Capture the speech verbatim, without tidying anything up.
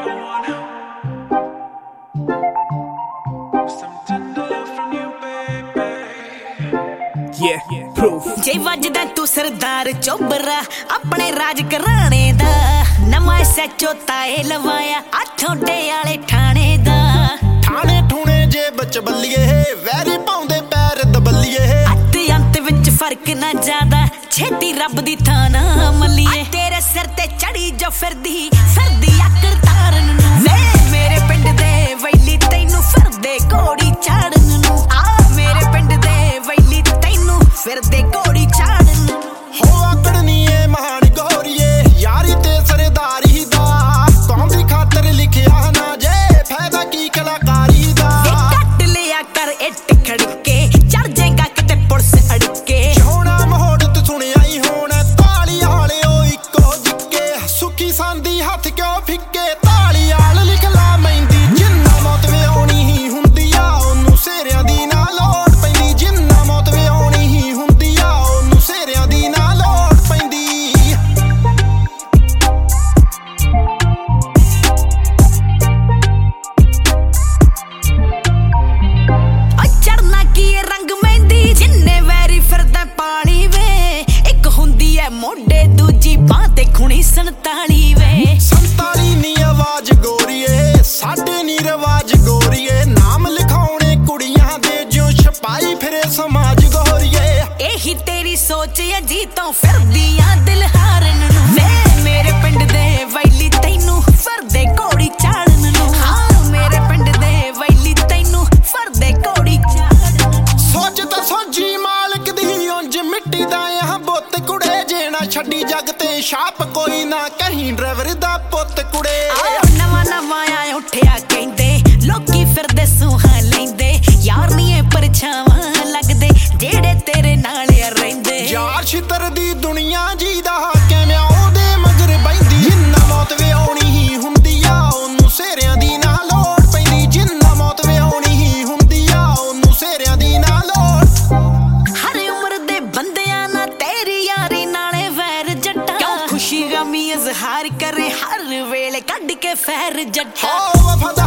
जे वजदा तू सरदार चोबरा अपने राज घराणे दा नवा सैचो ताए लवाया आठोडे आले ठाणे दा ठाणे ठूणे जे बच बल्लिए वैरी पाउंदे पैर दबल्लिए अत अंत विच फर्क ना ज्यादा छेती रब दी थां ना मल्लिए तेरे सिर ते चढ़ी जो फिरदी फिरदी आकर तारन नू वे मेरे पिंड दे वैली तैनू फिरदे घोड़ी चाड़न नू आ मेरे पिंड दे वैली तैनू फिरदे घोड़ी चाड़न हो आकड़नी ए महान गोरीए यारी ते सरदारी दा कौम दी खातर लिखिया ना जे फायदा की कलाकारी दा कट लिया कर इट खड़के चढ़ जाएगा किते पुलिस अड़के होना मोहब्बत सुनिया ही होना ताली आले ओ इको जिक्के सुखी सांदी हथ क्यों फिक्के ताली आल लिख ला मैंदी जिन्ना मौत वे आउणी ही हुंदी आ ओनू सेरियां दी ना लोड़ पैंदी जिन्ना मौत वे आउणी ही हुंदी आ ओनू सेरियां दी ना लोड़ पैंदी चढ़ना की रंग मेहंदी जिन्ने वैरी फिरदा पानी वे एक हुंदी है मोढे दूजी बांह ते खुणी संताली वे संताली नी आवाज गोरीए साडे नी रवाज गोरीए नाम लिखाउणे कुड़ियां दे जो छपाई फिरे समाज गोरीए एही तेरी सोच अजी तो फिरदियां दिल हारन नू वे मेरे पिंड दे वैली तैनू फिरदे घोड़ी चाड़न नू हाँ मेरे पिंड दे वैली तैनू फिरदे घोड़ी चाड़न सोच तो सोची मालिक दी उंज मिट्टी दा यहाँ बुत कुड़े जे ना छड्डी जग ते छाप कोई ना कहीं ड्राइवर दा पुत कुड़े नवा नवा आए उठिया कहंदे लोकी फिरदे सूहा लैंदे यार नी ए परछावां लगदे जेड़े तेरे नाल रहिंदे यार छितर दी दुनिया जी दा किवें ओदे मगर बैंदी जिन्ना मौत वे आउणी ही हुंदी आ ओनू सेरियां दी ना लोड़ पैंदी जिन्ना मौत वे आउणी ही हुंदी आ ओनू सेरियां दी ना लोड़ हर उम्र दे बंदियां ना तेरी यारी नाले वैर जट्टा क्यों खुशी गमी इजहार करे हर वेले कढ के फैर जट्टा हो वफादार